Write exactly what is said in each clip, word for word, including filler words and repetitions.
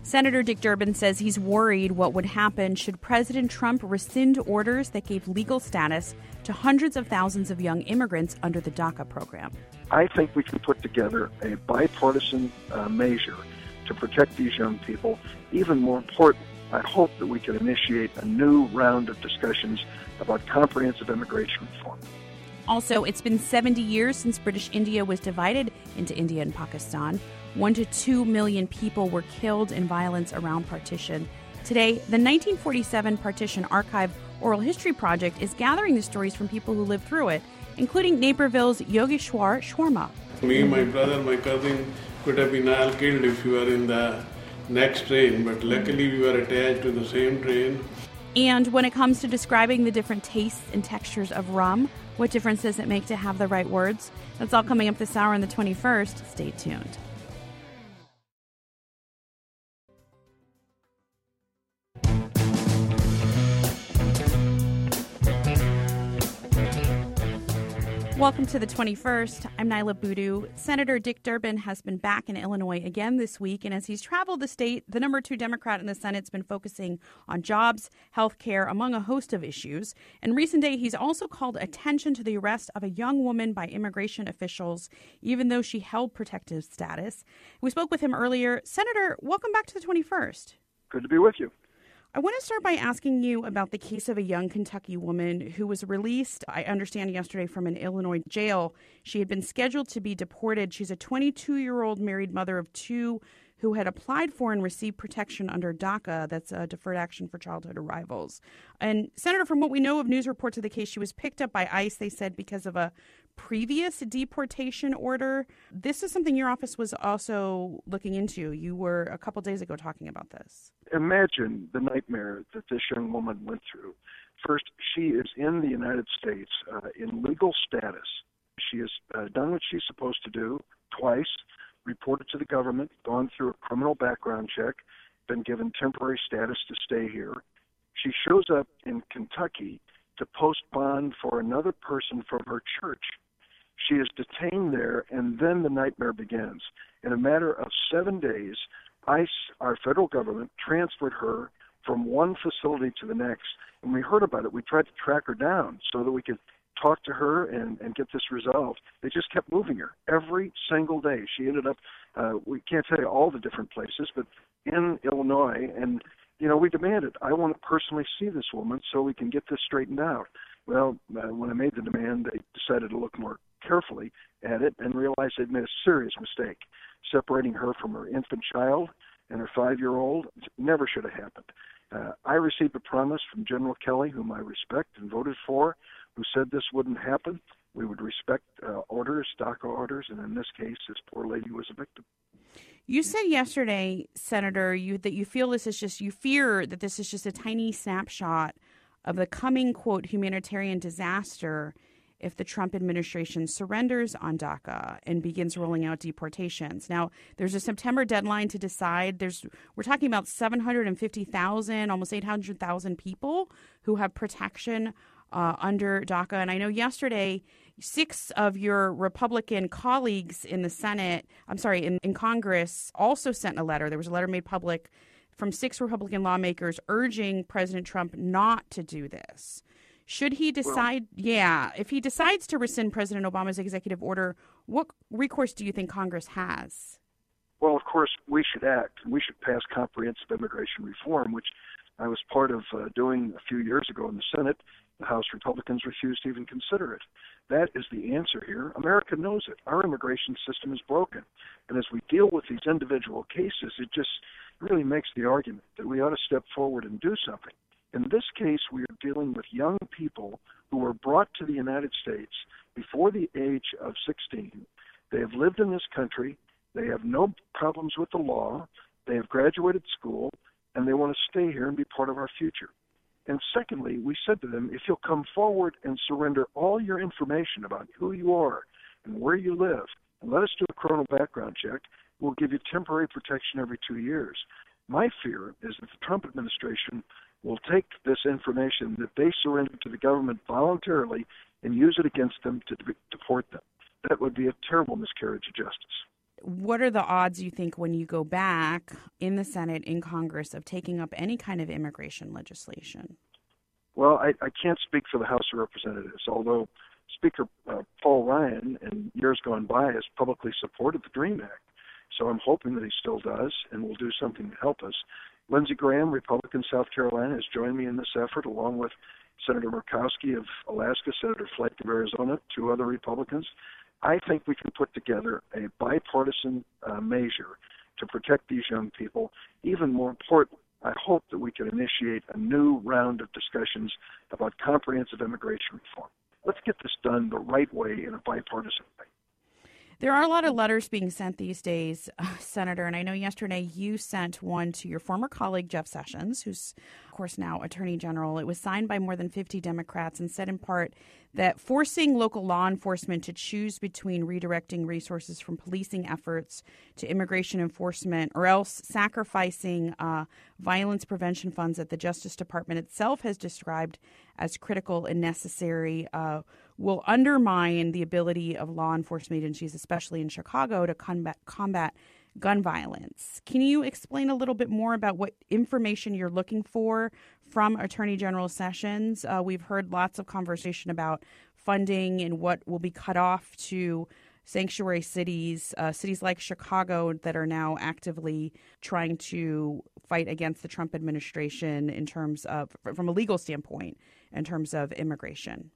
Senator Dick Durbin says he's worried what would happen should President Trump rescind orders that gave legal status to hundreds of thousands of young immigrants under the DACA program. I think we can put together a bipartisan uh, measure to protect these young people. Even more important, I hope that we can initiate a new round of discussions about comprehensive immigration reform. Also, it's been seventy years since British India was divided into India and Pakistan. One to two million people were killed in violence around partition. Today, the nineteen forty-seven Partition Archive Oral History Project is gathering the stories from people who lived through it, including Naperville's Yogeshwar Sharma. Me, my brother, my cousin could have been all killed if we were in the next train, but luckily we were attached to the same train. And when it comes to describing the different tastes and textures of rum, what difference does it make to have the right words? That's all coming up this hour on the twenty-first. Stay tuned. Welcome to the twenty-first. I'm Nyla Boodoo. Senator Dick Durbin has been back in Illinois again this week, and as he's traveled the state, the number two Democrat in the Senate has been focusing on jobs, health care, among a host of issues. In recent days, he's also called attention to the arrest of a young woman by immigration officials, even though she held protective status. We spoke with him earlier. Senator, welcome back to the twenty-first. Good to be with you. I want to start by asking you about the case of a young Kentucky woman who was released, I understand, yesterday from an Illinois jail. She had been scheduled to be deported. She's a twenty-two-year-old married mother of two who had applied for and received protection under DACA, that's a Deferred Action for Childhood Arrivals. And, Senator, from what we know of news reports of the case, she was picked up by ICE, they said, because of a previous deportation order. This is something your office was also looking into. You were a couple days ago talking about this. Imagine the nightmare that this young woman went through. First, she is in the United States uh, in legal status. She has uh, done what she's supposed to do twice, reported to the government, gone through a criminal background check, been given temporary status to stay here. She shows up in Kentucky to post bond for another person from her church. She is detained there, and then the nightmare begins. In a matter of seven days, ICE, our federal government, transferred her from one facility to the next. When we heard about it, we tried to track her down so that we could talk to her and, and get this resolved. They just kept moving her every single day. She ended up, uh, we can't tell you all the different places, but in Illinois. And, you know, we demanded, I want to personally see this woman so we can get this straightened out. Well, uh, when I made the demand, they decided to look more carefully at it and realized they'd made a serious mistake. Separating her from her infant child and her five-year-old never should have happened. Uh, I received a promise from General Kelly, whom I respect and voted for, who said this wouldn't happen. We would respect uh, orders, DACA orders, and in this case, this poor lady was a victim. You said yesterday, Senator, you, that you feel this is just, you fear that this is just a tiny snapshot of the coming, quote, humanitarian disaster if the Trump administration surrenders on DACA and begins rolling out deportations. Now, there's a September deadline to decide. There's we're talking about seven hundred fifty thousand, almost eight hundred thousand people who have protection uh, under DACA. And I know yesterday, six of your Republican colleagues in the Senate, I'm sorry, in, in Congress, also sent a letter. There was a letter made public from six Republican lawmakers urging President Trump not to do this. Should he decide, well, yeah, if he decides to rescind President Obama's executive order, what recourse do you think Congress has? Well, of course, we should act. We should pass comprehensive immigration reform, which I was part of uh, doing a few years ago in the Senate. The House Republicans refused to even consider it. That is the answer here. America knows it. Our immigration system is broken. And as we deal with these individual cases, it just really makes the argument that we ought to step forward and do something. In this case, we are dealing with young people who were brought to the United States before the age of sixteen. They have lived in this country. They have no problems with the law. They have graduated school, and they want to stay here and be part of our future. And secondly, we said to them, if you'll come forward and surrender all your information about who you are and where you live, and let us do a criminal background check, we'll give you temporary protection every two years. My fear is that the Trump administration will take this information that they surrendered to the government voluntarily and use it against them to de- deport them. That would be a terrible miscarriage of justice. what are the odds, you think, when you go back in the Senate, in Congress, of taking up any kind of immigration legislation? Well, I, I can't speak for the House of Representatives, although Speaker uh, Paul Ryan, in years gone by, has publicly supported the DREAM Act. So I'm hoping that he still does and will do something to help us. Lindsey Graham, Republican, South Carolina, has joined me in this effort, along with Senator Murkowski of Alaska, Senator Flake of Arizona, two other Republicans. I think we can put together a bipartisan uh, measure to protect these young people. Even more important, I hope that we can initiate a new round of discussions about comprehensive immigration reform. Let's get this done the right way in a bipartisan way. There are a lot of letters being sent these days, uh, Senator, and I know yesterday you sent one to your former colleague, Jeff Sessions, who's, of course, now Attorney General. It was signed by more than fifty Democrats and said in part that forcing local law enforcement to choose between redirecting resources from policing efforts to immigration enforcement or else sacrificing uh, violence prevention funds that the Justice Department itself has described as critical and necessary uh, will undermine the ability of law enforcement agencies, especially in Chicago, to combat, combat gun violence. Can you explain a little bit more about what information you're looking for from Attorney General Sessions? Uh, we've heard lots of conversation about funding and what will be cut off to sanctuary cities, uh, cities like Chicago that are now actively trying to fight against the Trump administration in terms of, from a legal standpoint, in terms of immigration.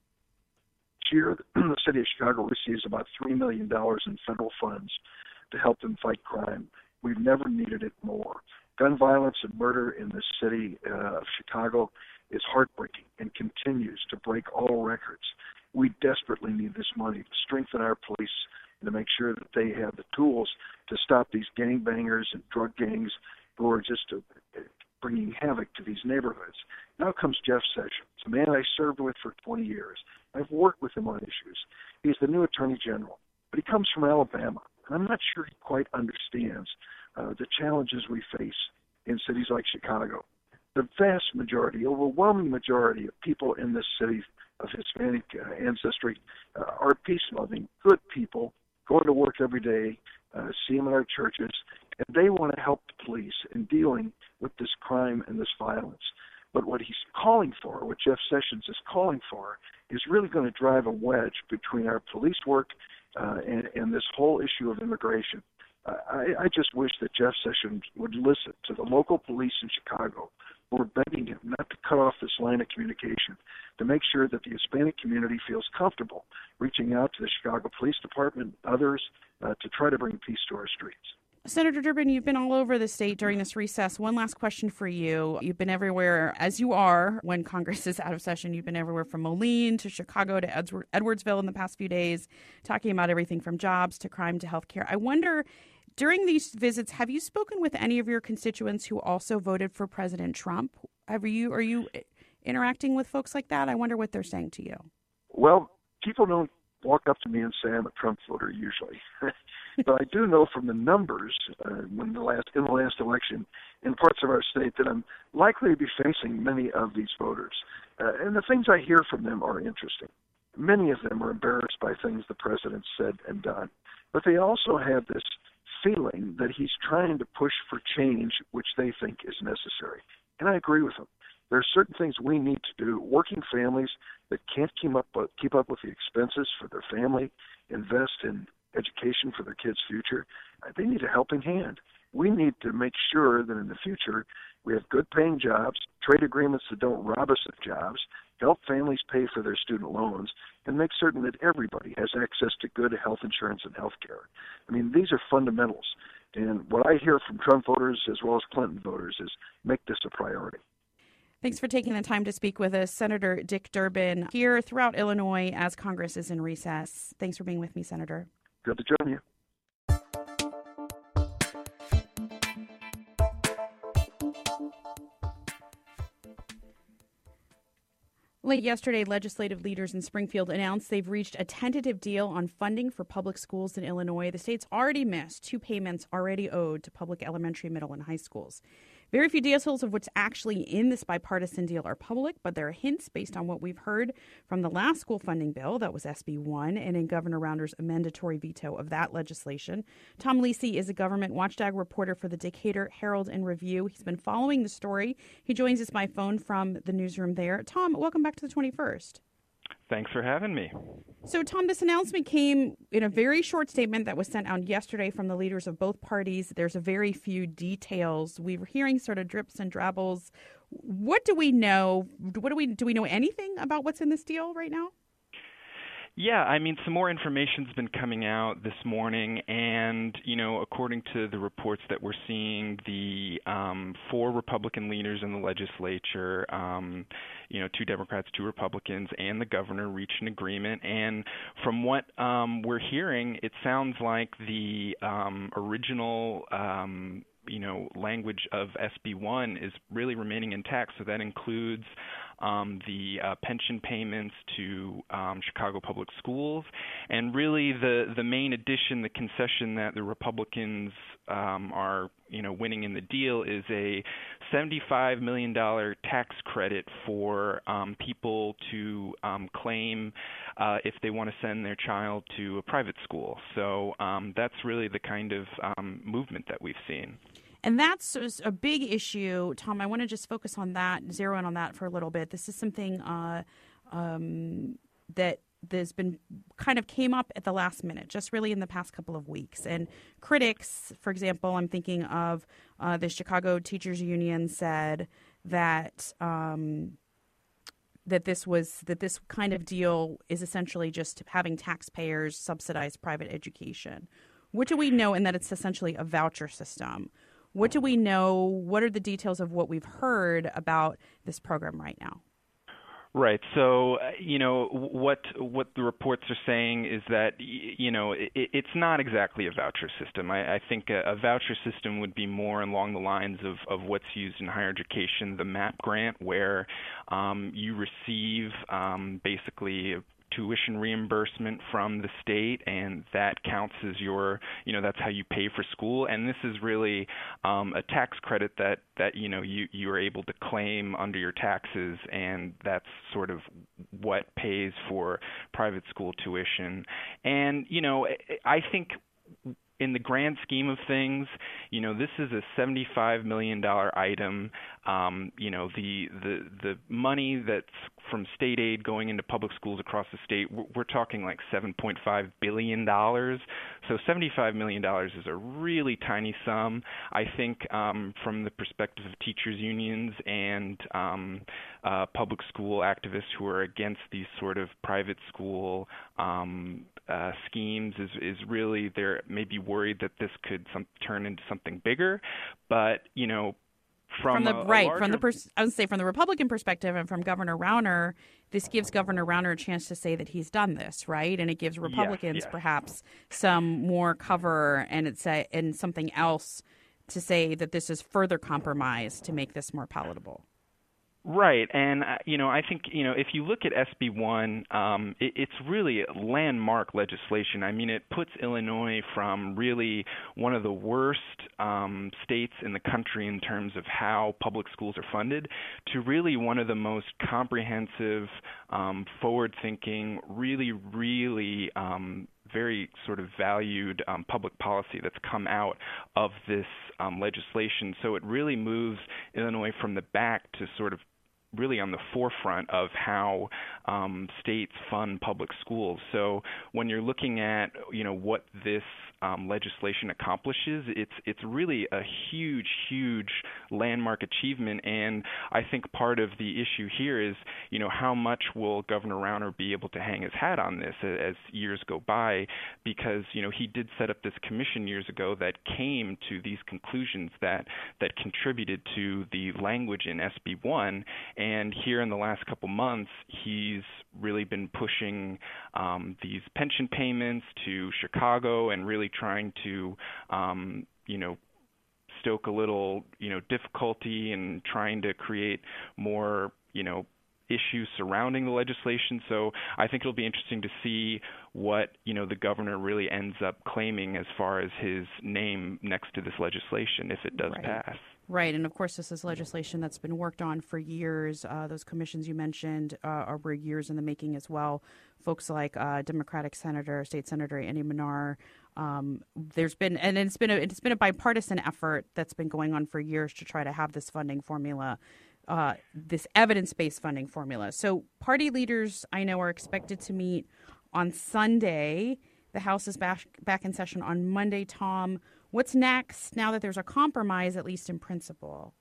Year, the city of Chicago receives about three million dollars in federal funds to help them fight crime. We've never needed it more. Gun violence and murder in the city uh, of Chicago is heartbreaking and continues to break all records. We desperately need this money to strengthen our police and to make sure that they have the tools to stop these gangbangers and drug gangs who are just uh, bringing havoc to these neighborhoods. Now comes Jeff Sessions, a man I served with for twenty years. I've worked with him on issues. He's the new Attorney General, but he comes from Alabama, and I'm not sure he quite understands uh, the challenges we face in cities like Chicago. The vast majority, overwhelming majority of people in this city of Hispanic uh, ancestry uh, are peace-loving, good people, going to work every day, uh, see them in our churches, and they want to help the police in dealing with this crime and this violence. But what he's calling for, what Jeff Sessions is calling for, is really going to drive a wedge between our police work uh, and, and this whole issue of immigration. Uh, I, I just wish that Jeff Sessions would listen to the local police in Chicago who are begging him not to cut off this line of communication, to make sure that the Hispanic community feels comfortable reaching out to the Chicago Police Department and others uh, to try to bring peace to our streets. Senator Durbin, you've been all over the state during this recess. One last question for you. You've been everywhere, as you are, when Congress is out of session. You've been everywhere from Moline to Chicago to Edward- Edwardsville in the past few days, talking about everything from jobs to crime to health care. I wonder, during these visits, have you spoken with any of your constituents who also voted for President Trump? Have you, are you interacting with folks like that? I wonder what they're saying to you. Well, people don't walk up to me and say I'm a Trump voter usually. But I do know from the numbers uh, when the last in the last election in parts of our state that I'm likely to be facing many of these voters. Uh, and the things I hear from them are interesting. Many of them are embarrassed by things the president said and done. But they also have this feeling that he's trying to push for change, which they think is necessary. And I agree with them. There are certain things we need to do. Working families that can't keep up, keep up with the expenses for their family, invest in education for their kids' future, they need a helping hand. We need to make sure that in the future we have good paying jobs, trade agreements that don't rob us of jobs, help families pay for their student loans, and make certain that everybody has access to good health insurance and health care. I mean, these are fundamentals. And what I hear from Trump voters as well as Clinton voters is make this a priority. Thanks for taking the time to speak with us, Senator Dick Durbin, here throughout Illinois as Congress is in recess. Thanks for being with me, Senator. Good to join you. Late yesterday, legislative leaders in Springfield announced they've reached a tentative deal on funding for public schools in Illinois. The state's already missed two payments already owed to public elementary, middle, and high schools. Very few details of what's actually in this bipartisan deal are public, but there are hints based on what we've heard from the last school funding bill, that was S B one, and in Governor Rauner's mandatory veto of that legislation. Tom Lisey is a government watchdog reporter for the Decatur Herald and Review. He's been following the story. He joins us by phone from the newsroom there. Tom, welcome back to the twenty-first. Thanks for having me. So, Tom, this announcement came in a very short statement that was sent out yesterday from the leaders of both parties. There's a very few details. We were hearing sort of drips and drabbles. What do we know? What do we do? We know anything about what's in this deal right now? Yeah, I mean, some more information's been coming out this morning, and, you know, according to the reports that we're seeing, the um, four Republican leaders in the legislature, um, you know, two Democrats, two Republicans, and the governor reached an agreement. And from what um, we're hearing, it sounds like the um, original um you know, language of S B one is really remaining intact. So that includes um, the uh, pension payments to um, Chicago Public Schools. And really the, the main addition, the concession that the Republicans um, are, you know, winning in the deal is a seventy-five million dollars tax credit for um, people to um, claim uh, if they want to send their child to a private school. So um, that's really the kind of um, movement that we've seen. And that's a big issue, Tom. I want to just focus on that, zero in on that for a little bit. This is something uh, um, that has been kind of came up at the last minute, just really in the past couple of weeks. And critics, for example, I'm thinking of uh, the Chicago Teachers Union said that um, that this was that this kind of deal is essentially just having taxpayers subsidize private education. What do we know? And that it's essentially a voucher system. What do we know? What are the details of what we've heard about this program right now? Right. So, uh, you know, what what the reports are saying is that, you know, it, it's not exactly a voucher system. I, I think a, a voucher system would be more along the lines of, of what's used in higher education, the MAP grant, where um, you receive um, basically a tuition reimbursement from the state, and that counts as your, you know, that's how you pay for school. And this is really um, a tax credit that, that you know, you, you are able to claim under your taxes, and that's sort of what pays for private school tuition. And, you know, I think in the grand scheme of things, you know, this is a seventy-five million dollars item. Um, you know, the, the the money that's from state aid going into public schools across the state, we're talking like seven point five billion dollars. So seventy-five million dollars is a really tiny sum. I think um, from the perspective of teachers unions and um, uh, public school activists who are against these sort of private school um, uh, schemes is, is really, they're maybe worried that this could some, turn into something bigger. But, you know, From, from the a, right, a larger... from the pers- I would say from the Republican perspective and from Governor Rauner, this gives Governor Rauner a chance to say that he's done this, right? And it gives Republicans yes, yes. perhaps some more cover and it's a, and something else to say that this is further compromise to make this more palatable. Right, and uh, you know, I think you know if you look at S B one, um, it, it's really landmark legislation. I mean, it puts Illinois from really one of the worst um, states in the country in terms of how public schools are funded to really one of the most comprehensive, um, forward-thinking, really, really um, very sort of valued um, public policy that's come out of this um, legislation. So it really moves Illinois from the back to sort of really on the forefront of how um, states fund public schools. So when you're looking at, you know, what this um, legislation accomplishes, it's it's really a huge, huge landmark achievement. And I think part of the issue here is, you know, how much will Governor Rauner be able to hang his hat on this as years go by? Because, you know, he did set up this commission years ago that came to these conclusions that that contributed to the language in S B one. And here in the last couple months, he's really been pushing um, these pension payments to Chicago and really trying to, um, you know, stoke a little, you know, difficulty and trying to create more, you know, issues surrounding the legislation. So I think it'll be interesting to see what, you know, the governor really ends up claiming as far as his name next to this legislation if it does right. pass. Right. And of course, this is legislation that's been worked on for years. Uh, those commissions you mentioned uh, are were years in the making as well. Folks like uh, Democratic Senator, State Senator Andy Manar. Um, there's been and it's been a, it's been a bipartisan effort that's been going on for years to try to have this funding formula, uh, this evidence-based funding formula. So party leaders, I know, are expected to meet on Sunday. The House is back back in session on Monday. Tom, what's next now that there's a compromise, at least in principle?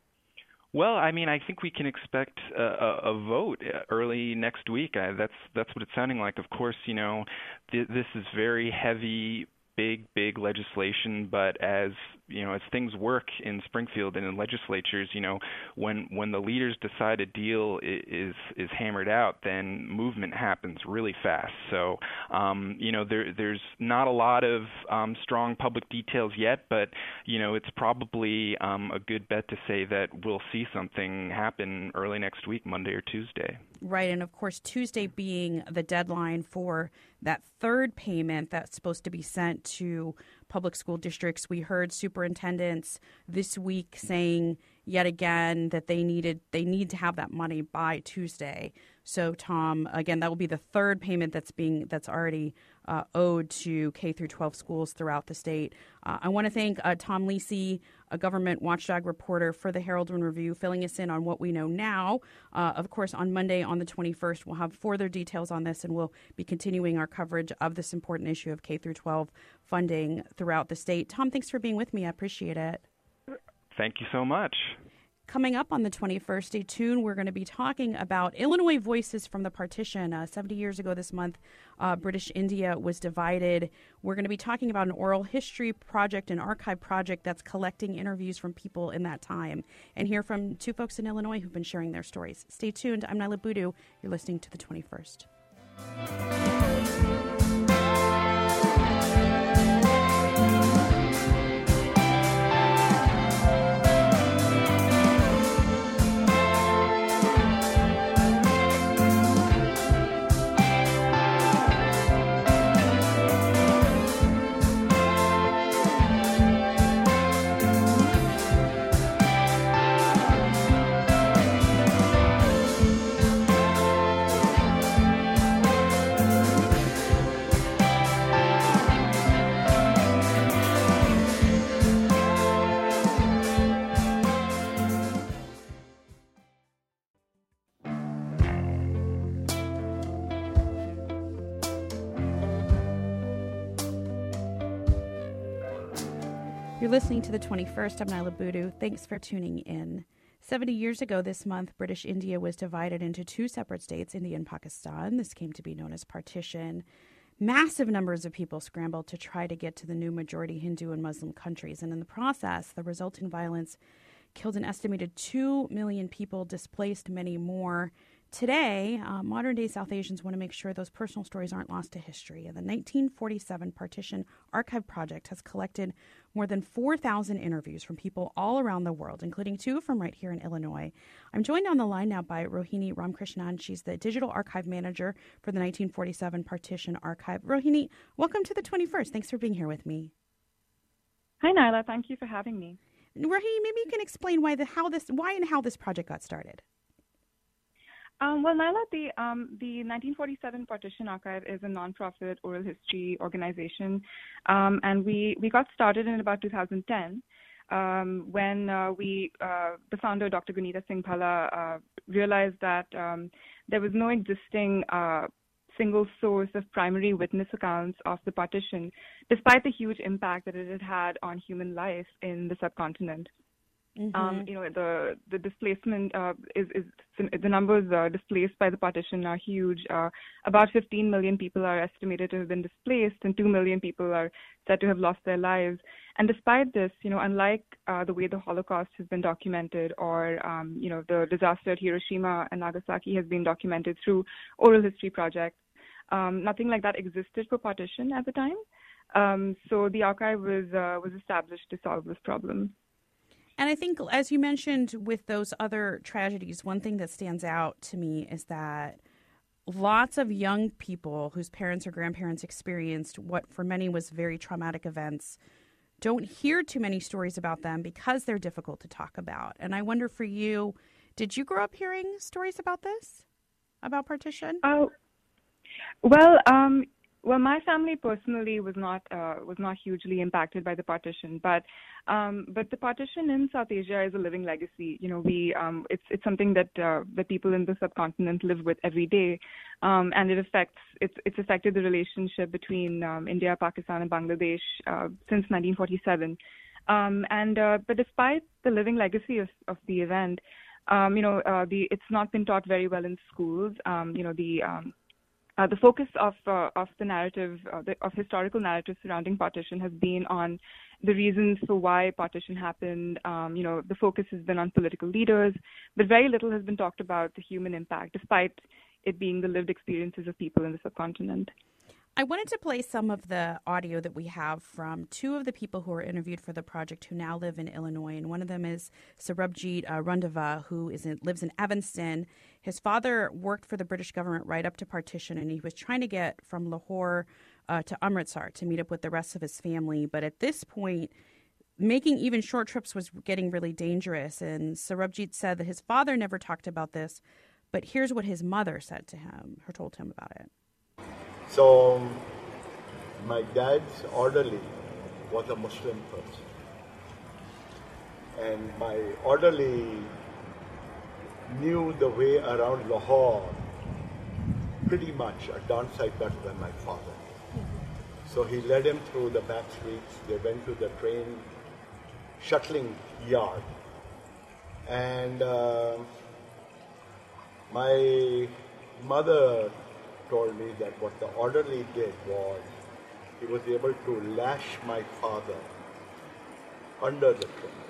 Well, I mean, I think we can expect a, a, a vote early next week. I, that's that's what it's sounding like. Of course, you know, th- this is very heavy, big, big legislation. But as you know, as things work in Springfield and in legislatures, you know, when when the leaders decide a deal is is hammered out, then movement happens really fast. So, um, you know, there there's not a lot of um, strong public details yet, but you know, it's probably um, a good bet to say that we'll see something happen early next week, Monday or Tuesday. Right, and of course, Tuesday being the deadline for that third payment that's supposed to be sent to public school districts. We heard superintendents this week saying yet again that they needed they need to have that money by Tuesday. So, Tom, again, that will be the third payment that's being that's already uh, owed to K through twelve schools throughout the state. Uh, I want to thank uh, Tom Lisi, a government watchdog reporter for the Herald and Review, filling us in on what we know now. Uh, of course, on Monday, on the twenty-first, we'll have further details on this, and we'll be continuing our coverage of this important issue of K through twelve funding throughout the state. Tom, thanks for being with me. I appreciate it. Thank you so much. Coming up on the twenty-first, stay tuned. We're going to be talking about Illinois Voices from the Partition. Uh, seventy years ago this month, uh, British India was divided. We're going to be talking about an oral history project, an archive project that's collecting interviews from people in that time, and hear from two folks in Illinois who've been sharing their stories. Stay tuned. I'm Nyla Boodoo. You're listening to the twenty-first. You're listening to the twenty-first. I'm Nyla Boodoo. Thanks for tuning in. seventy years ago this month, British India was divided into two separate states, India and Pakistan. This came to be known as partition. Massive numbers of people scrambled to try to get to the new majority Hindu and Muslim countries. And in the process, the resulting violence killed an estimated two million people, displaced many more. Today, uh, modern-day South Asians want to make sure those personal stories aren't lost to history. And the nineteen forty-seven Partition Archive Project has collected more than four thousand interviews from people all around the world, including two from right here in Illinois. I'm joined on the line now by Rohini Ramkrishnan. She's the Digital Archive Manager for the nineteen forty-seven Partition Archive. Rohini, welcome to the twenty-first. Thanks for being here with me. Hi, Nyla. Thank you for having me. Rohini, maybe you can explain why the how this why and how this project got started. Um, well, Nyla, the um, the nineteen forty-seven Partition Archive is a nonprofit oral history organization, um, and we, we got started in about two thousand ten um, when uh, we uh, the founder, Doctor Gunita Singh Bhalla, uh, realized that um, there was no existing uh, single source of primary witness accounts of the partition, despite the huge impact that it had had on human life in the subcontinent. Mm-hmm. Um, you know, the the displacement uh, is is the numbers uh, displaced by the partition are huge. Uh, about fifteen million people are estimated to have been displaced, and two million people are said to have lost their lives. And despite this, you know, unlike uh, the way the Holocaust has been documented, or um, you know, the disaster at Hiroshima and Nagasaki has been documented through oral history projects, um, nothing like that existed for partition at the time. Um, so the archive was uh, was established to solve this problem. And I think, as you mentioned, with those other tragedies, one thing that stands out to me is that lots of young people whose parents or grandparents experienced what for many was very traumatic events don't hear too many stories about them because they're difficult to talk about. And I wonder for you, did you grow up hearing stories about this, about partition? Oh, well, um, well, my family personally was not uh, was not hugely impacted by the partition, but um, but the partition in South Asia is a living legacy. You know, we um, it's it's something that uh, that people in the subcontinent live with every day, um, and it affects it's it's affected the relationship between um, India, Pakistan, and Bangladesh uh, since nineteen forty-seven. Um, and uh, but despite the living legacy of, of the event, um, you know, uh, the it's not been taught very well in schools. Um, you know, the um, Uh, the focus of uh, of the narrative, uh, the, of historical narrative surrounding partition has been on the reasons for why partition happened. Um, you know, the focus has been on political leaders, but very little has been talked about the human impact, despite it being the lived experiences of people in the subcontinent. I wanted to play some of the audio that we have from two of the people who were interviewed for the project who now live in Illinois. And one of them is Sarabjit uh, Randhawa, who is in, lives in Evanston. His father worked for the British government right up to partition, and he was trying to get from Lahore uh, to Amritsar to meet up with the rest of his family. But at this point, making even short trips was getting really dangerous. And Sarabjit said that his father never talked about this, but here's what his mother said to him, or told him about it. So, my dad's orderly was a Muslim person. And my orderly knew the way around Lahore pretty much a darn sight better than my father. So he led him through the back streets. They went to the train shuttling yard. And uh, my mother told me that what the orderly did was he was able to lash my father under the train.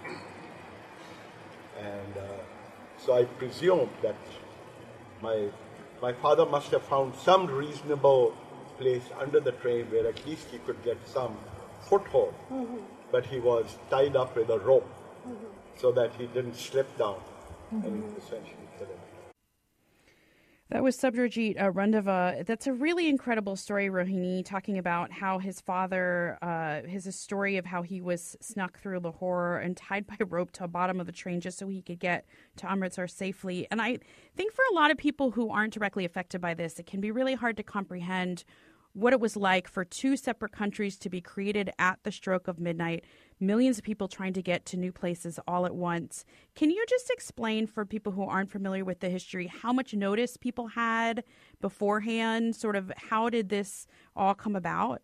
And uh, so I presume that my my father must have found some reasonable place under the train where at least he could get some foothold. Mm-hmm. But he was tied up with a rope mm-hmm. so that he didn't slip down mm-hmm. and essentially kill him. That was Sarabjit uh, Randhawa. That's a really incredible story, Rohini, talking about how his father, uh, his a story of how he was snuck through Lahore and tied by rope to the bottom of the train just so he could get to Amritsar safely. And I think for a lot of people who aren't directly affected by this, it can be really hard to comprehend what it was like for two separate countries to be created at the stroke of midnight, millions of people trying to get to new places all at once. Can you just explain for people who aren't familiar with the history how much notice people had beforehand? Sort of how did this all come about?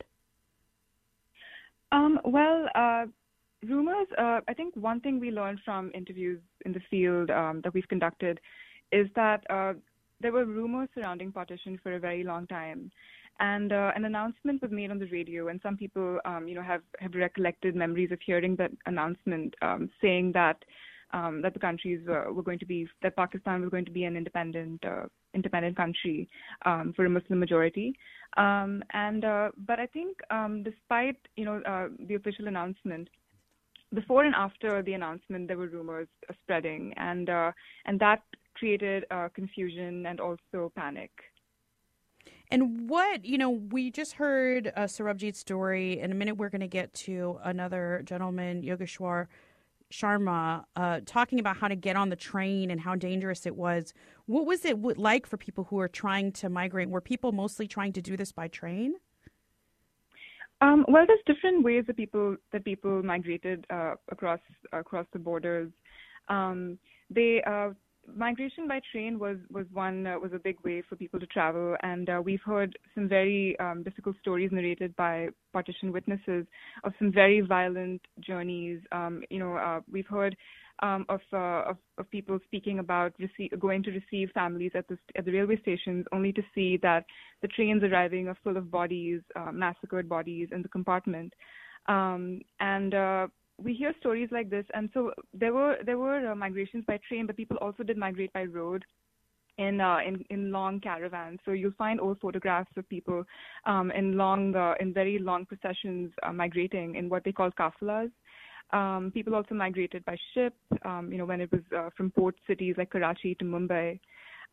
Um, well, uh, rumors, uh, I think one thing we learned from interviews in the field um, that we've conducted is that uh, there were rumors surrounding partition for a very long time. And uh, an announcement was made on the radio, and some people, um, you know, have, have recollected memories of hearing that announcement, um, saying that um, that the countries uh, were going to be, that Pakistan was going to be an independent uh, independent country um, for a Muslim majority. Um, and uh, but I think, um, despite you know uh, the official announcement, before and after the announcement, there were rumors uh, spreading, and uh, and that created uh, confusion and also panic. And what, you know, we just heard uh, Sarabjit's story. In a minute, we're going to get to another gentleman, Yogeshwar Sharma, uh, talking about how to get on the train and how dangerous it was. What was it like for people who were trying to migrate? Were people mostly trying to do this by train? Um, well, there's different ways that people that people migrated uh, across across the borders. Um, they uh, Migration by train was was one uh, was a big way for people to travel, and uh, we've heard some very um, difficult stories narrated by partition witnesses of some very violent journeys. Um, you know, uh, we've heard um, of, uh, of of people speaking about receive, going to receive families at the at the railway stations, only to see that the trains arriving are full of bodies, uh, massacred bodies in the compartment, um, and. Uh, We hear stories like this, and so there were there were uh, migrations by train, but people also did migrate by road in uh, in in long caravans. So you'll find old photographs of people um, in long uh, in very long processions uh, migrating in what they call kafilas. Um, people also migrated by ship, um, you know, when it was uh, from port cities like Karachi to Mumbai.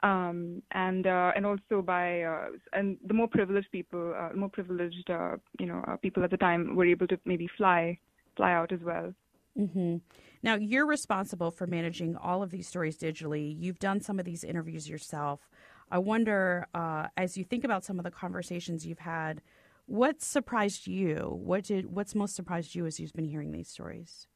um, and uh, and also by uh, and the more privileged people, uh, more privileged uh, you know uh, people at the time were able to maybe fly fly out as well. Mm-hmm. Now, you're responsible for managing all of these stories digitally. You've done some of these interviews yourself. I wonder, uh, as you think about some of the conversations you've had, what surprised you? What did what's most surprised you as you've been hearing these stories?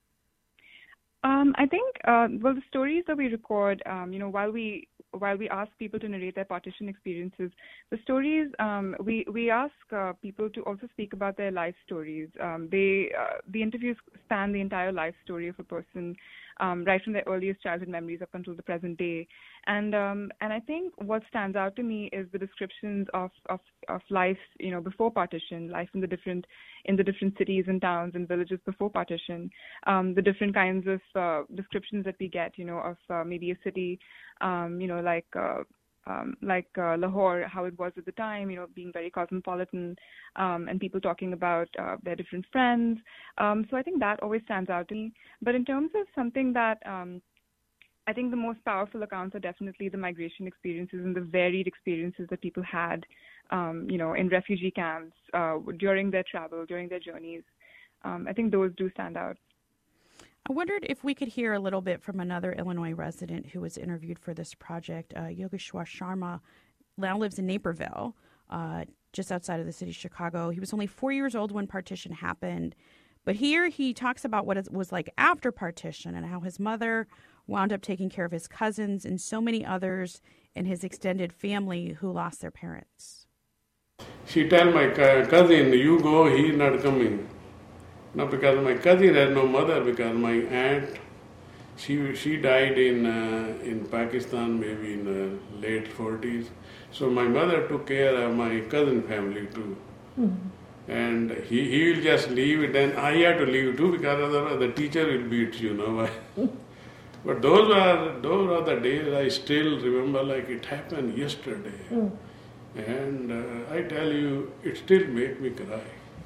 Um, I think, uh, well, the stories that we record, um, you know, while we while we ask people to narrate their partition experiences, the stories um, we we ask uh, people to also speak about their life stories. Um, they uh, the interviews span the entire life story of a person, um, right from their earliest childhood memories up until the present day. And um, and I think what stands out to me is the descriptions of, of, of life, you know, before partition, life in the different in the different cities and towns and villages before partition, um, the different kinds of uh, descriptions that we get, you know, of uh, maybe a city, um, you know, like uh, um, like uh, Lahore, how it was at the time, you know, being very cosmopolitan, um, and people talking about uh, their different friends. Um, so I think that always stands out to me. But in terms of something that um, I think the most powerful accounts are definitely the migration experiences and the varied experiences that people had, um, you know, in refugee camps, uh, during their travel, during their journeys. Um, I think those do stand out. I wondered if we could hear a little bit from another Illinois resident who was interviewed for this project. uh, Yogeshwar Sharma now lives in Naperville, uh, just outside of the city of Chicago. He was only four years old when partition happened. But here he talks about what it was like after partition and how his mother wound up taking care of his cousins and so many others in his extended family who lost their parents. She tell my cousin, you go, he's not coming. No, because my cousin has no mother, because my aunt, she she died in uh, in Pakistan, maybe in the late forties. So my mother took care of my cousin family too. Mm-hmm. And he, he will just leave, then I have to leave too, because otherwise the teacher will beat, you know. But those are those are the days I still remember like it happened yesterday. Mm. And uh, I tell you, it still makes me cry.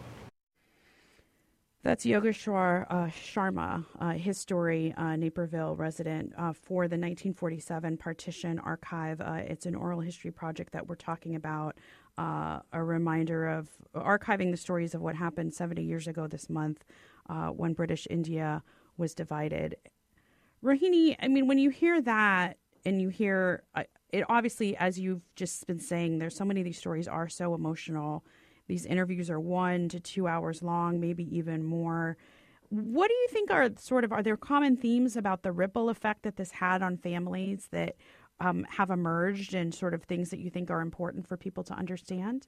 That's Yogeshwar uh, Sharma, uh, his story, uh, Naperville resident, uh, for the nineteen forty-seven Partition Archive. Uh, it's an oral history project that we're talking about, uh, a reminder of archiving the stories of what happened seventy years ago this month uh, when British India was divided. Rohini, I mean, when you hear that and you hear uh, it, obviously, as you've just been saying, there's so many of these stories are so emotional. These interviews are one to two hours long, maybe even more. What do you think are sort of, are there common themes about the ripple effect that this had on families that um, have emerged, and sort of things that you think are important for people to understand?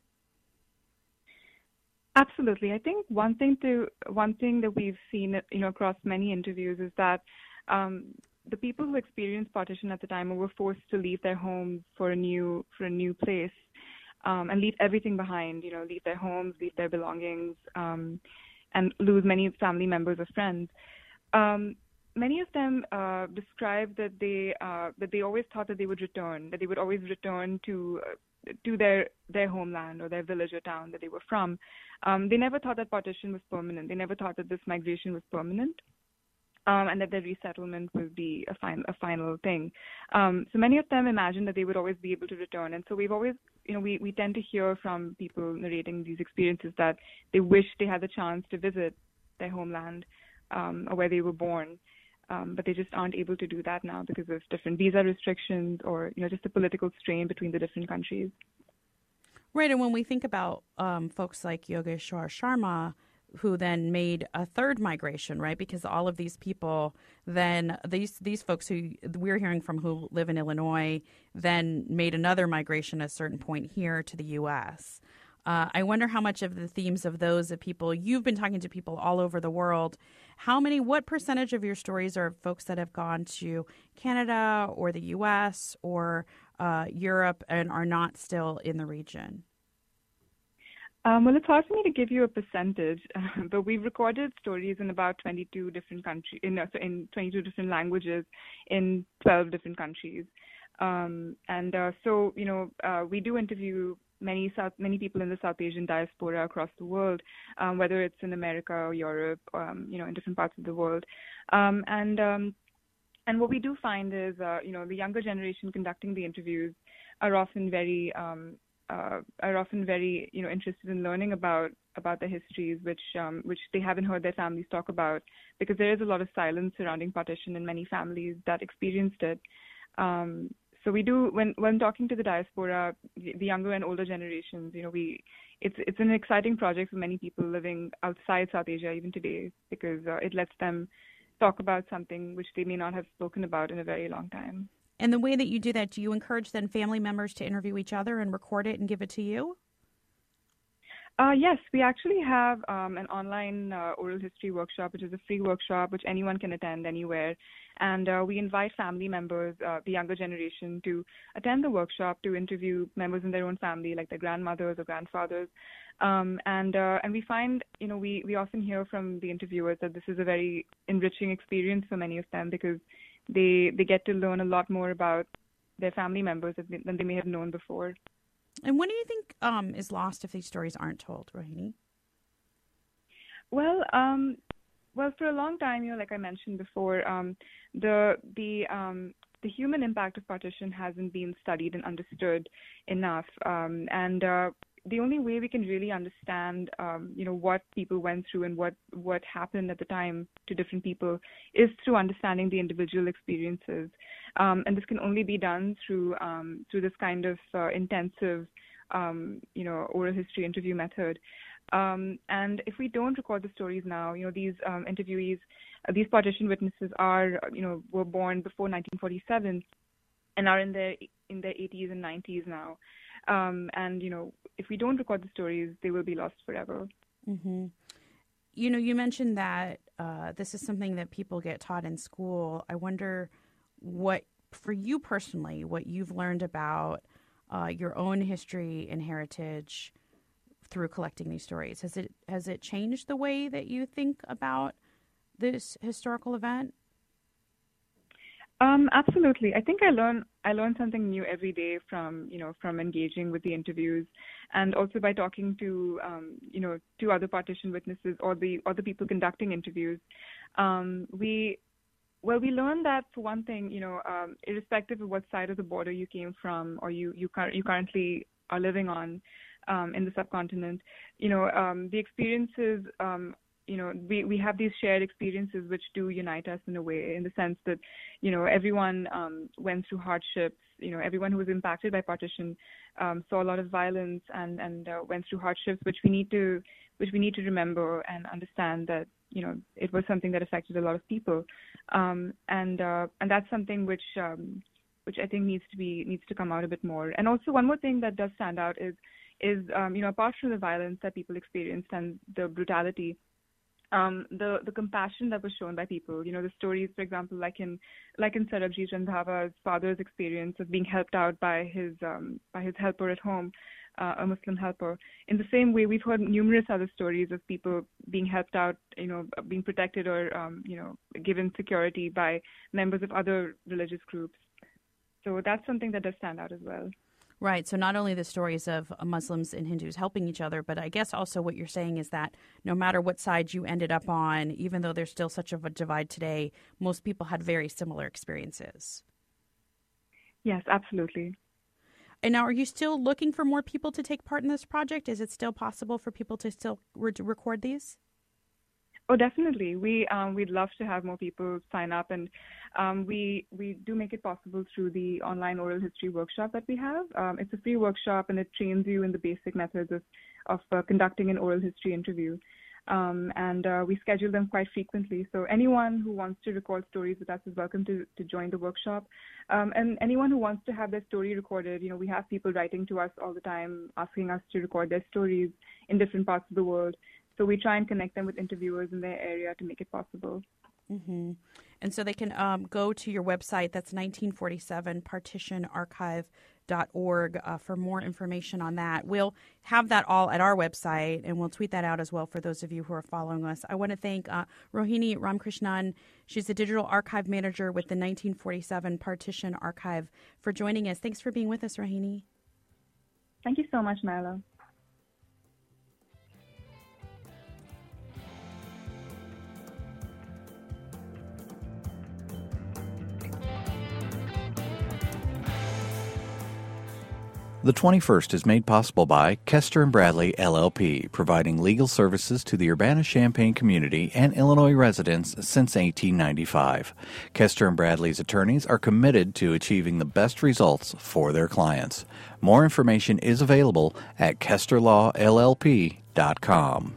Absolutely. I think one thing to one thing that we've seen, you know, across many interviews is that um, the people who experienced partition at the time were forced to leave their homes for a new for a new place. Um, and leave everything behind, you know, leave their homes, leave their belongings, um, and lose many family members or friends. Um, many of them uh, described that they uh, that they always thought that they would return, that they would always return to uh, to their their homeland or their village or town that they were from. Um, they never thought that partition was permanent. They never thought that this migration was permanent. Um, and that their resettlement will be a, fin- a final thing. Um, so many of them imagined that they would always be able to return. And so we've always, you know, we, we tend to hear from people narrating these experiences that they wish they had the chance to visit their homeland um, or where they were born. Um, but they just aren't able to do that now because of different visa restrictions or, you know, just the political strain between the different countries. Right. And when we think about um, folks like Yogeshwar Sharma, who then made a third migration, right? Because all of these people, then these these folks who we're hearing from who live in Illinois, then made another migration at a certain point here to the U S. Uh, I wonder how much of the themes of those of people, you've been talking to people all over the world, how many, what percentage of your stories are folks that have gone to Canada or the U S or uh, Europe and are not still in the region? Um, well, it's hard for me to give you a percentage, uh, but we've recorded stories in about twenty-two different countries, in, uh, in twenty-two different languages, in twelve different countries. Um, and uh, so, you know, uh, we do interview many South, many people in the South Asian diaspora across the world, um, whether it's in America or Europe, um, you know, in different parts of the world. Um, and um, and what we do find is, uh, you know, the younger generation conducting the interviews are often very um, uh, are often very, you know, interested in learning about about the histories, which um, which they haven't heard their families talk about, because there is a lot of silence surrounding partition in many families that experienced it. Um, so we do, when when talking to the diaspora, the, the younger and older generations, you know, we it's it's an exciting project for many people living outside South Asia even today, because uh, it lets them talk about something which they may not have spoken about in a very long time. And the way that you do that, do you encourage then family members to interview each other and record it and give it to you? Uh, yes, we actually have um, an online uh, oral history workshop, which is a free workshop which anyone can attend anywhere. And uh, we invite family members, uh, the younger generation, to attend the workshop to interview members in their own family, like their grandmothers or grandfathers. Um, and uh, and we find, you know, we, we often hear from the interviewers that this is a very enriching experience for many of them, because they they get to learn a lot more about their family members than they may have known before. And what do you think um, is lost if these stories aren't told, Rohini? Well, um, well, for a long time, you know, like I mentioned before, um, the the um, the human impact of partition hasn't been studied and understood enough, um, and uh, the only way we can really understand, um, you know, what people went through and what what happened at the time to different people is through understanding the individual experiences, um, and this can only be done through um, through this kind of uh, intensive, um, you know, oral history interview method. Um, and if we don't record the stories now, you know, these um, interviewees, uh, these partition witnesses are, you know, were born before nineteen forty-seven and are in their in their eighties and nineties now. Um, and, you know, if we don't record the stories, they will be lost forever. Mm-hmm. You know, you mentioned that uh, this is something that people get taught in school. I wonder what, for you personally, what you've learned about uh, your own history and heritage through collecting these stories. Has it has it changed the way that you think about this historical event? Um, absolutely. I think I learn I learn something new every day from, you know, from engaging with the interviews, and also by talking to, um, you know, to other partition witnesses or the or the people conducting interviews. Um, we well, we learned that, for one thing, you know, um, irrespective of what side of the border you came from or you you, you currently are living on um, in the subcontinent, you know, um, the experiences. Um, You know, we, we have these shared experiences which do unite us in a way, in the sense that, you know, everyone um, went through hardships. You know, everyone who was impacted by partition um, saw a lot of violence and and uh, went through hardships, which we need to which we need to remember and understand that, you know, it was something that affected a lot of people, um, and uh, and that's something which um, which I think needs to be needs to come out a bit more. And also, one more thing that does stand out is is um, you know, apart from the violence that people experienced and the brutality, Um, the the compassion that was shown by people. You know, the stories, for example, like in like in Sarabjit Randhawa's father's experience of being helped out by his um, by his helper at home, uh, a Muslim helper. In the same way, we've heard numerous other stories of people being helped out, you know, being protected or um, you know, given security by members of other religious groups. So that's something that does stand out as well. Right. So not only the stories of Muslims and Hindus helping each other, but I guess also what you're saying is that no matter what side you ended up on, even though there's still such of a divide today, most people had very similar experiences. Yes, absolutely. And now, are you still looking for more people to take part in this project? Is it still possible for people to still re- record these? Oh, definitely. We um, we'd love to have more people sign up, and um, we we do make it possible through the online oral history workshop that we have. Um, it's a free workshop, and it trains you in the basic methods of of uh, conducting an oral history interview. Um, and uh, we schedule them quite frequently. So anyone who wants to record stories with us is welcome to, to join the workshop. Um, and anyone who wants to have their story recorded, you know, we have people writing to us all the time, asking us to record their stories in different parts of the world. So we try and connect them with interviewers in their area to make it possible. Mm-hmm. And so they can um, go to your website. That's nineteen forty-seven partition archive dot org uh, for more information on that. We'll have that all at our website, and we'll tweet that out as well for those of you who are following us. I want to thank uh, Rohini Ramkrishnan. She's the digital archive manager with the nineteen forty-seven Partition Archive, for joining us. Thanks for being with us, Rohini. Thank you so much, Nyla. The twenty-first is made possible by Kester and Bradley, L L P, providing legal services to the Urbana-Champaign community and Illinois residents since eighteen ninety-five. Kester and Bradley's attorneys are committed to achieving the best results for their clients. More information is available at kester law l l p dot com.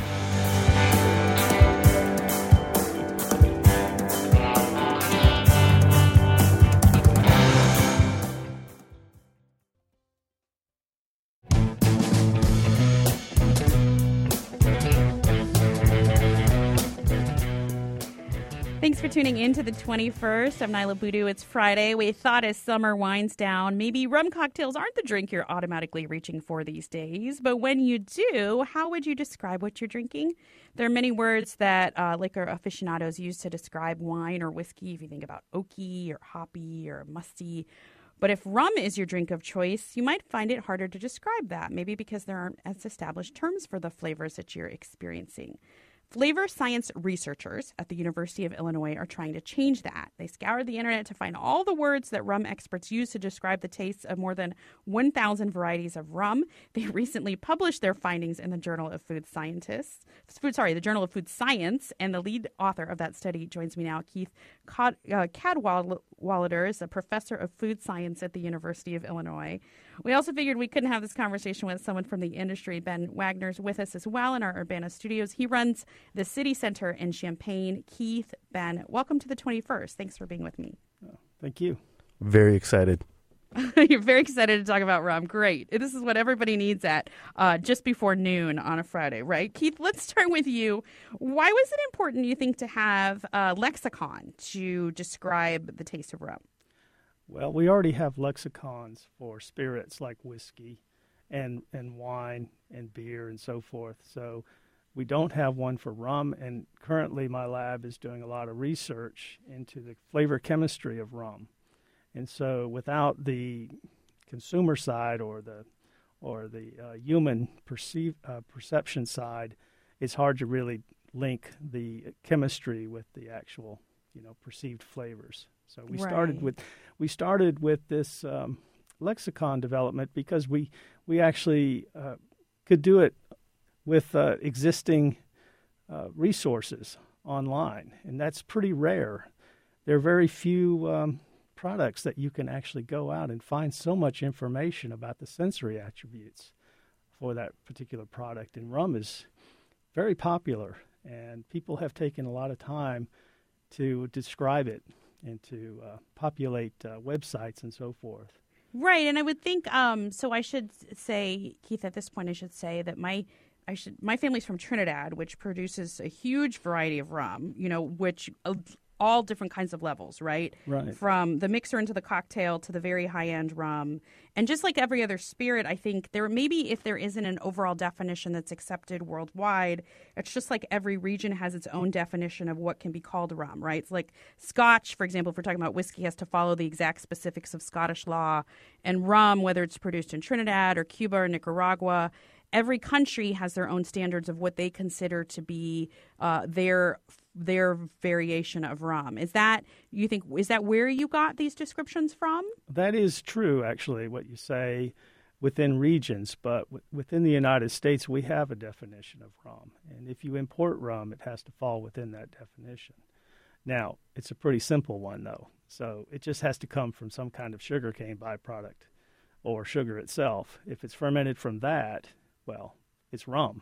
Thanks for tuning in to the twenty-first. I'm Nyla Boodoo. It's Friday. We thought as summer winds down, maybe rum cocktails aren't the drink you're automatically reaching for these days. But when you do, how would you describe what you're drinking? There are many words that uh, liquor aficionados use to describe wine or whiskey. If you think about oaky or hoppy or musty. But if rum is your drink of choice, you might find it harder to describe that, maybe because there aren't as established terms for the flavors that you're experiencing. Flavor science researchers at the University of Illinois are trying to change that. They scoured the internet to find all the words that rum experts use to describe the tastes of more than one thousand varieties of rum. They recently published their findings in the Journal of Food Scientists. Food, sorry, the Journal of Food Science, and the lead author of that study joins me now. Keith Cad- uh, Cadwallader is a professor of food science at the University of Illinois. We also figured we couldn't have this conversation with someone from the industry. Ben Wagner's with us as well in our Urbana studios. He runs the City Center in Champaign. Keith, Ben, welcome to the twenty-first. Thanks for being with me. Oh, thank you. Very excited. You're very excited to talk about rum. Great. This is what everybody needs at uh, just before noon on a Friday, right? Keith, let's start with you. Why was it important, you think, to have a lexicon to describe the taste of rum? Well, we already have lexicons for spirits like whiskey and, and wine and beer and so forth. So we don't have one for rum, and currently my lab is doing a lot of research into the flavor chemistry of rum. And so without the consumer side or the or the uh, human perceive, uh, perception side, it's hard to really link the chemistry with the actual, you know, perceived flavors. So we right. started with we started with this um, lexicon development because we we actually uh, could do it with uh, existing uh, resources online, and that's pretty rare. There are very few um, products that you can actually go out and find so much information about the sensory attributes for that particular product. And rum is very popular, and people have taken a lot of time to describe it and to uh, populate uh, websites and so forth. Right, and I would think, um, so I should say, Keith, at this point I should say that my I should my family's from Trinidad, which produces a huge variety of rum, you know, which uh, all different kinds of levels, right? Right. From the mixer into the cocktail to the very high-end rum. And just like every other spirit, I think there maybe if there isn't an overall definition that's accepted worldwide, it's just like every region has its own definition of what can be called rum, right? It's like Scotch, for example, if we're talking about whiskey, has to follow the exact specifics of Scottish law. And rum, whether it's produced in Trinidad or Cuba or Nicaragua, every country has their own standards of what they consider to be uh, their their variation of rum. Is that, you think, is that where you got these descriptions from? That is true, actually, what you say within regions, but w- within the United States, we have a definition of rum. And if you import rum, it has to fall within that definition. Now, it's a pretty simple one, though. So it just has to come from some kind of sugarcane byproduct or sugar itself. If it's fermented from that, well, it's rum.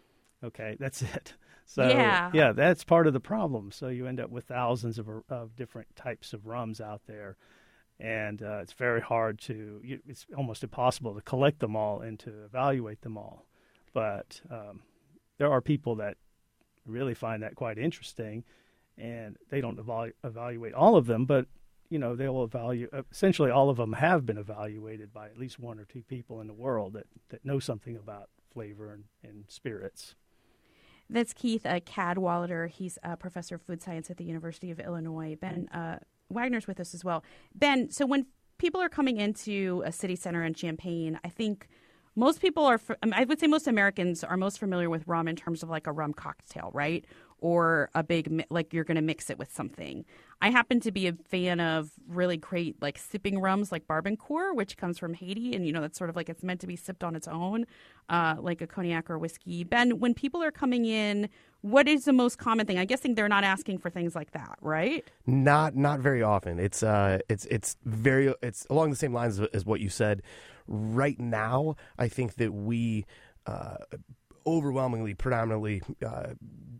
Okay, that's it. So, yeah. yeah, that's part of the problem. So you end up with thousands of, of different types of rums out there, and uh, it's very hard to, it's almost impossible to collect them all and to evaluate them all. But um, there are people that really find that quite interesting, and they don't evalu- evaluate all of them, but, you know, they'll evaluate, essentially all of them have been evaluated by at least one or two people in the world that, that know something about flavor and, and spirits. That's Keith uh, Cadwallader. He's a professor of food science at the University of Illinois. Ben uh, Wagner's with us as well. Ben, so when people are coming into a city center in Champaign, I think most people are, I would say most Americans are most familiar with rum in terms of like a rum cocktail, right? or a big mi- like you're going to mix it with something. I happen to be a fan of really great like sipping rums like Barbancourt, which comes from Haiti, and you know that's sort of like it's meant to be sipped on its own, uh, like a cognac or whiskey. Ben, when people are coming in, what is the most common thing? I'm guessing they're not asking for things like that, right? Not not very often. It's uh it's it's very it's along the same lines as, as what you said. Right now, I think that we uh, overwhelmingly, predominantly uh,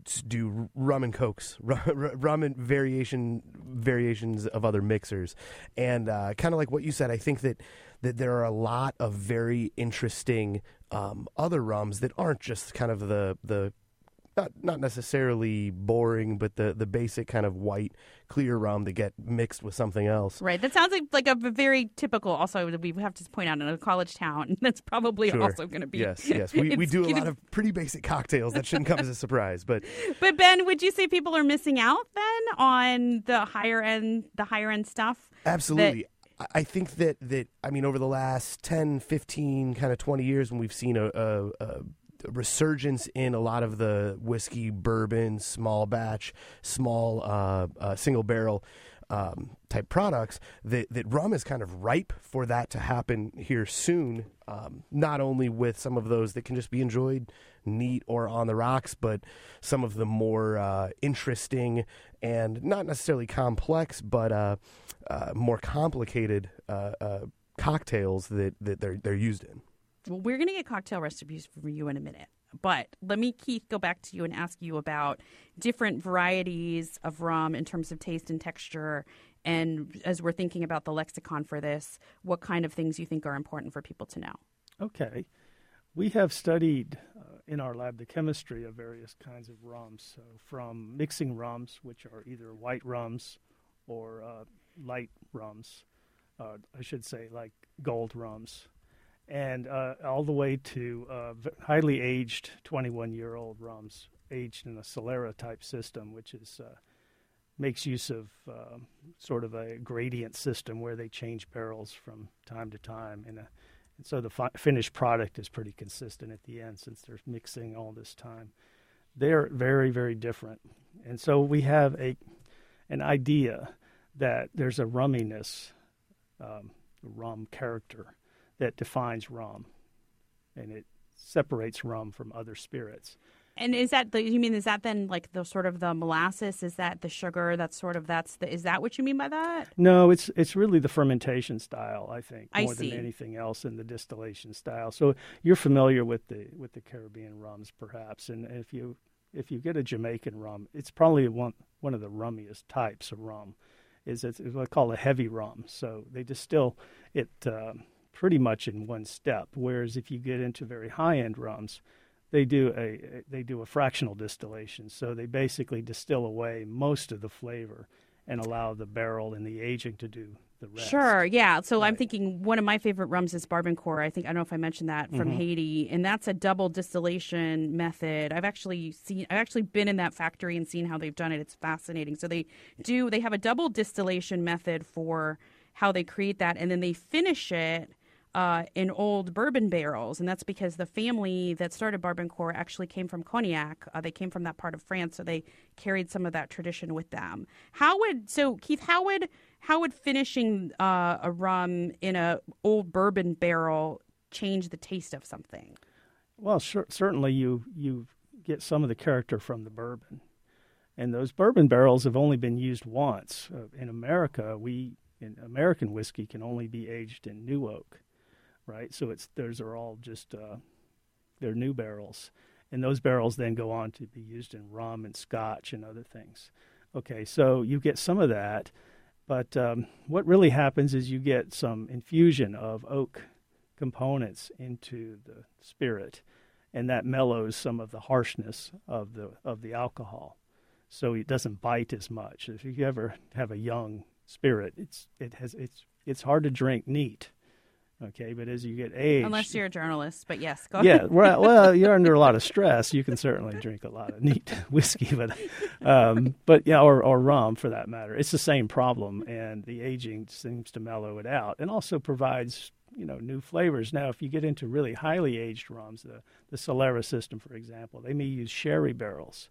do rum and cokes, rum and variation variations of other mixers, and uh, kind of like what you said. I think that that there are a lot of very interesting um, other rums that aren't just kind of the the. Not not necessarily boring, but the, the basic kind of white, clear rum that get mixed with something else. Right. That sounds like, like a very typical, also, we have to point out, in a college town. That's probably Sure. also going to be. Yes, yes. We, we do a lot of pretty basic cocktails. That shouldn't come as a surprise. But But Ben, would you say people are missing out then on the higher end, the higher end stuff? absolutely. I I think that, that, I mean, over the last ten, fifteen, kind of twenty years, when we've seen a, a, a resurgence in a lot of the whiskey, bourbon, small batch, small uh, uh, single barrel um, type products, that, that rum is kind of ripe for that to happen here soon, um, not only with some of those that can just be enjoyed neat or on the rocks, but some of the more uh, interesting and not necessarily complex, but uh, uh, more complicated uh, uh, cocktails that, that they're, they're used in. Well, we're going to get cocktail recipes from you in a minute. But let me, Keith, go back to you and ask you about different varieties of rum in terms of taste and texture. And as we're thinking about the lexicon for this, what kind of things you think are important for people to know? Okay. We have studied uh, in our lab the chemistry of various kinds of rums. So from mixing rums, which are either white rums or uh, light rums, uh, I should say like gold rums, and uh, all the way to uh, highly aged twenty-one-year-old rums, aged in a Solera-type system, which is uh, makes use of uh, sort of a gradient system where they change barrels from time to time. And, uh, and so the fi- finished product is pretty consistent at the end since they're mixing all this time. They're very, very different. And so we have a an idea that there's a rumminess, um, a rum character, that defines rum, and it separates rum from other spirits. And is that the, you mean, is that then like the sort of the molasses? Is that the sugar? That's sort of, that's the, is that what you mean by that? No, it's it's really the fermentation style, I think, I more see. than anything else, in the distillation style. So you're familiar with the with the Caribbean rums, perhaps, and if you if you get a Jamaican rum, it's probably one one of the rummiest types of rum. Is it's what I call a heavy rum. So they distill it uh, pretty much in one step. Whereas if you get into very high end rums, they do a they do a fractional distillation. So they basically distill away most of the flavor and allow the barrel and the aging to do the rest. Sure, yeah. So Right. I'm thinking one of my favorite rums is Barbancourt. I think I don't know if I mentioned that from Mhm. Haiti, and that's a double distillation method. I've actually seen, I've actually been in that factory and seen how they've done it. It's fascinating. So they do, they have a double distillation method for how they create that, and then they finish it uh, in old bourbon barrels, and that's because the family that started Barbancourt actually came from Cognac. Uh, they came from that part of France, so they carried some of that tradition with them. How would so Keith? How would how would finishing uh, a rum in a old bourbon barrel change the taste of something? Well, cer- certainly you you get some of the character from the bourbon, and those bourbon barrels have only been used once. Uh, in America, we in American whiskey can only be aged in new oak, right? So it's those are all just uh, they're new barrels, and those barrels then go on to be used in rum and Scotch and other things. Okay, so you get some of that, but um, what really happens is you get some infusion of oak components into the spirit, and that mellows some of the harshness of the of the alcohol, so it doesn't bite as much. If you ever have a young spirit, it's it has it's it's hard to drink neat, okay. But as you get aged, Unless you're a journalist, but yes, go yeah, ahead. well, well, you're under a lot of stress. You can certainly drink a lot of neat whiskey, but, um, but yeah, or, or rum for that matter. It's the same problem, and the aging seems to mellow it out, and also provides you know new flavors. Now, if you get into really highly aged rums, the the Solera system, for example, they may use sherry barrels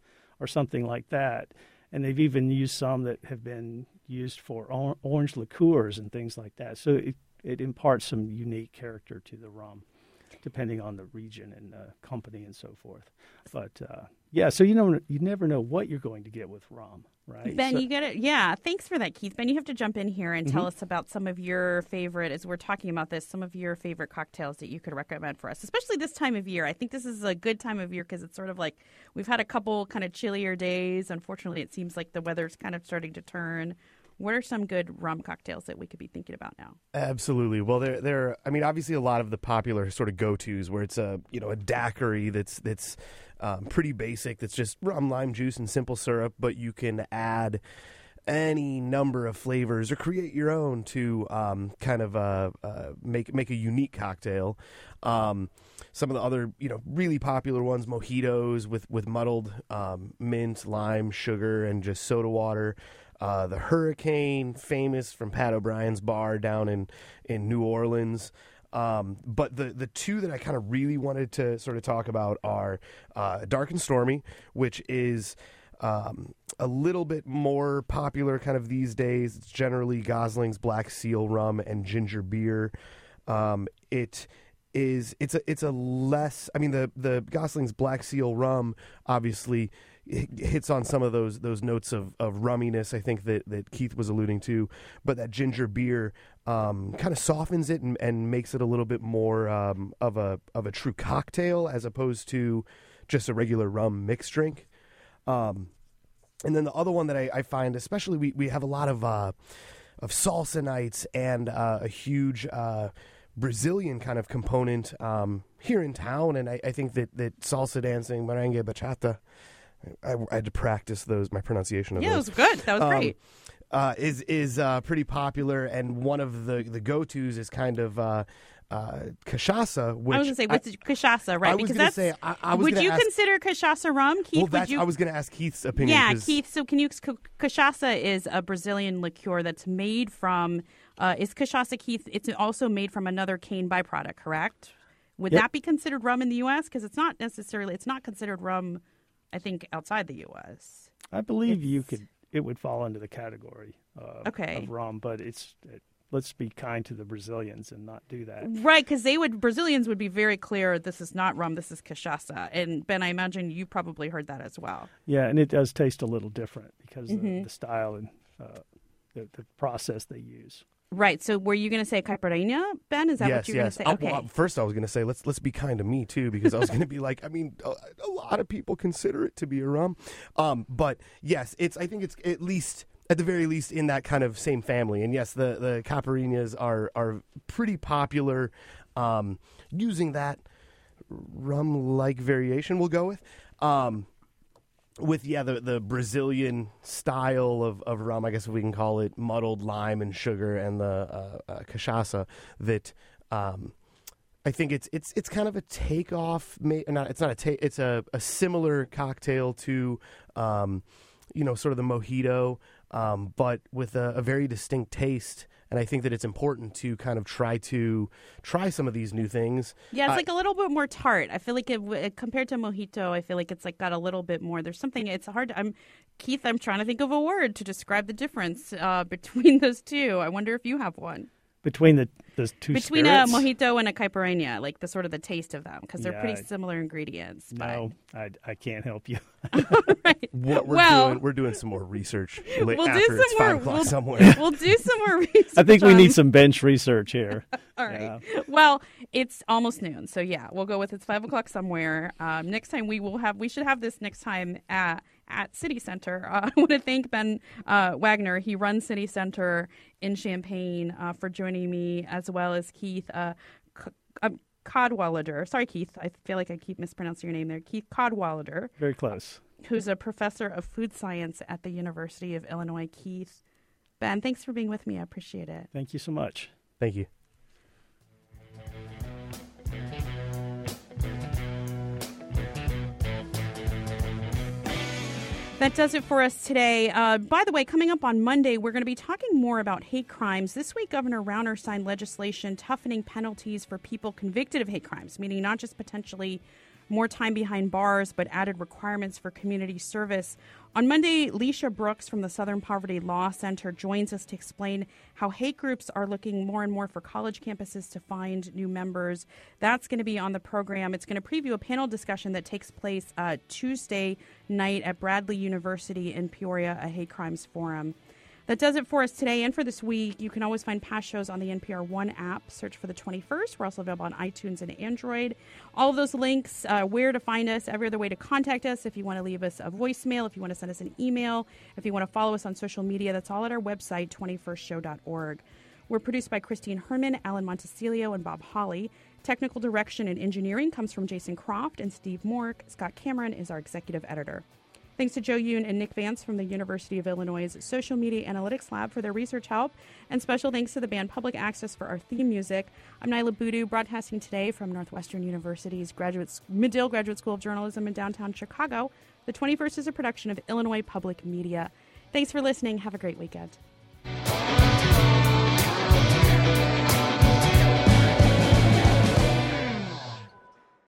or something like that. And they've even used some that have been used for or- orange liqueurs and things like that. So it, it imparts some unique character to the rum, depending on the region and uh, company and so forth. But uh, yeah, so you know, you never know what you're going to get with rum, right? Ben, so, you get it. Yeah, thanks for that, Keith. Ben, you have to jump in here and mm-hmm. tell us about some of your favorite, as we're talking about this, some of your favorite cocktails that you could recommend for us, especially this time of year. I think this is a good time of year because it's sort of like we've had a couple kind of chillier days. Unfortunately, it seems like the weather's kind of starting to turn. What are some good rum cocktails that we could be thinking about now? Absolutely. Well, there, there. I mean, obviously, a lot of the popular sort of go-tos where it's a, you know, a daiquiri that's that's um, pretty basic. That's just rum, lime juice, and simple syrup. But you can add any number of flavors or create your own to um, kind of uh, uh, make make a unique cocktail. Um, some of the other, you know, really popular ones, mojitos with with muddled um, mint, lime, sugar, and just soda water. Uh, the Hurricane, famous from Pat O'Brien's bar down in, in New Orleans. Um, but the, the two that I kind of really wanted to sort of talk about are uh, Dark and Stormy, which is um, a little bit more popular kind of these days. It's generally Gosling's Black Seal rum and ginger beer. Um, it is it's a it's a less. I mean the the Gosling's Black Seal rum obviously hits on some of those those notes of, of rumminess, I think, that, that Keith was alluding to, but that ginger beer um, kind of softens it and, and makes it a little bit more um, of a of a true cocktail as opposed to just a regular rum mixed drink. Um, and then the other one that I, I find, especially we, we have a lot of uh, of salsa nights and uh, a huge uh, Brazilian kind of component um, here in town, and I, I think that, that salsa dancing, merengue, bachata, I, I had to practice those, my pronunciation of yeah, those. Yeah, it was good. That was um, great. Uh, is is uh, pretty popular, and one of the, the go-tos is kind of uh, uh, cachaça. Which I was going to say, what's cachaça, right? I was going to say, I, I was would you ask, consider cachaça rum, Keith? Well, would that's, you, I was going to ask Keith's opinion. Yeah, Keith. So, can you? Cachaça is a Brazilian liqueur that's made from. Uh, is cachaça, Keith? It's also made from another cane byproduct, correct? Would Yep. that be considered rum in the U S? Because it's not necessarily. It's not considered rum. I think outside the U S. I believe It's- you could. It would fall into the category uh, Okay. of rum, but it's. It, let's be kind to the Brazilians and not do that. Right, because they would Brazilians would be very clear. This is not rum. This is cachaça. And Ben, I imagine you probably heard that as well. Yeah, and it does taste a little different because of Mhm. the style and uh, the, the process they use. Right. So, were you going to say caipirinha, Ben? Is that yes, what you were yes. going to say? Uh, Okay. well, first, I was going to say let's let's be kind to me too, because I was going to be like, I mean, a, a lot of people consider it to be a rum, um, but yes, it's. I think it's at least, at the very least, in that kind of same family. And yes, the the caipirinhas are are pretty popular. Um, using that rum-like variation, we'll go with. Um, With, yeah, the, the Brazilian style of, of rum, I guess if we can call it, muddled lime and sugar and the uh, uh, cachaça, that um, I think it's it's it's kind of a takeoff. Ma- not it's not a ta- it's a, a similar cocktail to, um, you know, sort of the mojito, um, but with a, a very distinct taste. And I think that it's important to kind of try to try some of these new things. Yeah, it's Uh, like a little bit more tart. I feel like it, w- compared to mojito, I feel like it's like got a little bit more. There's something. It's hard. To, I'm Keith. I'm trying to think of a word to describe the difference uh, between those two. I wonder if you have one. Between the, the two Between spirits? a mojito and a caipirinha, like the sort of the taste of them, because they're Yeah, pretty I- similar ingredients. But... No, I, I can't help you. right. What we're well, doing, we're doing some more research. la- we'll after do some it's more. five o'clock We'll, somewhere. we'll do some more research. I think we on- need some bench research here. All right. Yeah. Well, it's almost noon, so yeah, we'll go with it's five o'clock somewhere. Um, next time we will have. We should have this next time at at City Center. Uh, I want to thank Ben uh, Wagner. He runs City Center in Champaign uh, for joining me, as well as Keith uh, C- um, Cadwallader. Sorry, Keith. I feel like I keep mispronouncing your name there. Keith Cadwallader, Very close. who's a professor of food science at the University of Illinois. Keith, Ben, thanks for being with me. I appreciate it. Thank you so much. Thank you. That does it for us today. Uh, by the way, coming up on Monday, we're going to be talking more about hate crimes. This week, Governor Rauner signed legislation toughening penalties for people convicted of hate crimes, meaning not just potentially more time behind bars, but added requirements for community service. On Monday, Leisha Brooks from the Southern Poverty Law Center joins us to explain how hate groups are looking more and more for college campuses to find new members. That's going to be on the program. It's going to preview a panel discussion that takes place uh, Tuesday night at Bradley University in Peoria, a hate crimes forum. That does it for us today and for this week. You can always find past shows on the N P R One app. Search for The twenty-first. We're also available on iTunes and Android. All of those links, uh, where to find us, every other way to contact us. If you want to leave us a voicemail, if you want to send us an email, if you want to follow us on social media, that's all at our website, twenty-first show dot org. We're produced by Christine Herman, Alan Montecillo, and Bob Hawley. Technical direction and engineering comes from Jason Croft and Steve Mork. Scott Cameron is our executive editor. Thanks to Joe Yoon and Nick Vance from the University of Illinois' Social Media Analytics Lab for their research help. And special thanks to the band Public Access for our theme music. I'm Nyla Boodoo, broadcasting today from Northwestern University's graduate, Medill Graduate School of Journalism in downtown Chicago. The twenty-first is a production of Illinois Public Media. Thanks for listening. Have a great weekend.